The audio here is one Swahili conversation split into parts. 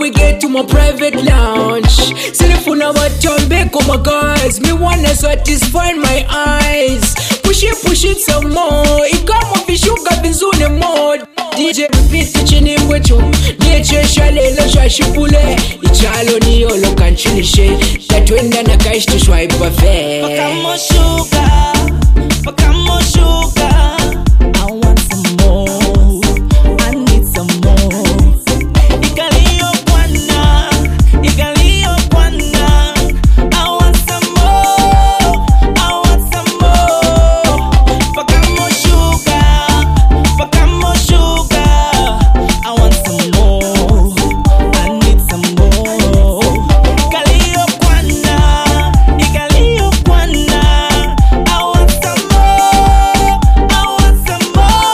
we get to my private lounge. Silifuna watombe my guys. Me wanna satisfy my eyes. Push it some more. Ikama vishuga vizune mode. DJ repeat chini mwecho. Nieche shalelo shashipule. Ichalo niyo lokanchinishe. Tatwenda na kaishi swipe buffet. Pakamo sugar, pakamo sugar. I want some more, I need some more. Ikalio bwana, ikalio bwana. I want some more, I want some more. Pakamo sugar, pakamo sugar. I want some more, I need some more. Ikalio bwana, ikalio bwana. I want some more, I want some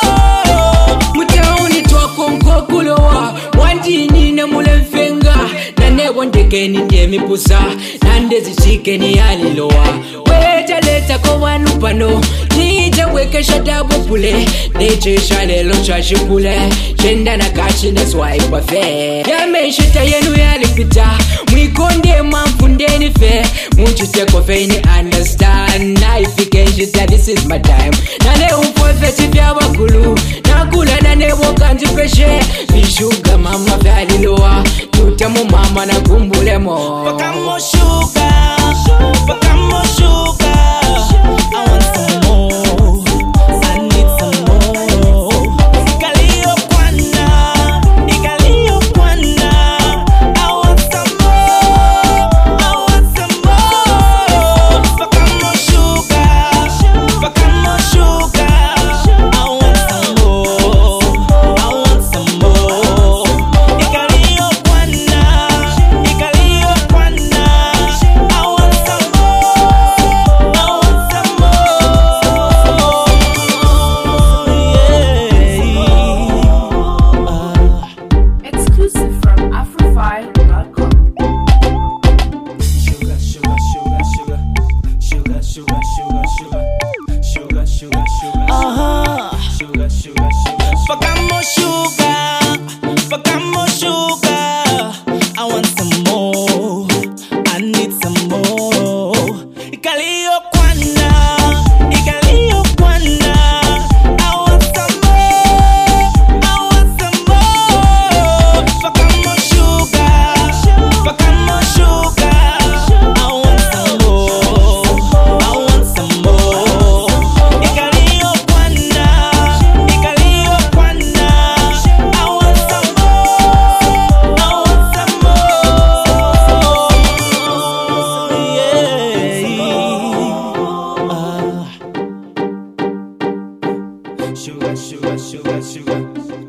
more. Mutauni twa konko kulowa. Wandini na mulemfenga. Nane wandeke ni ndemi pusa. Nande zichike ni alilowa. Weja leta kwa wanupano. Nija weke shadabu pule. Neche shalelo chashipule. Shenda na kashi na swipe buffet. Yameshita yenu yalipita. Mwikonde mamfundeni fe. Munchite kofe ni understand. Na ifike shita this is my time. Nane upofeti vya wakulu. Nakula nane wokanji peshe. Vishuga mama vyalilowa. Tutamu mama na kumbulemo. Pakamo sugar, pakamo sugar. I want some more, I need some more. Ikalio bwana, ikalio bwana. I want some more, I want some more. Pakamo sugar, pakamo sugar. I want some more, I want some more. Ikalio bwana, ikalio bwana. I want some more, I want some more. Exclusive from Afrofile.com. Sugar, sugar, sugar, sugar, sugar, sugar, sugar, sugar, sugar, sugar, sugar, sugar, sugar, sugar. Pakamo sugar, pakamo sugar. I want some more, I need some more. Ikalio bwana, ikalio bwana. I want some more, I want some more. Pakamo sugar, pakamo sugar. I want some more, I want some more. Ikalio bwana, ikalio bwana. I want some more, I want some more. Yeah. Sugar, sugar, sugar, sugar.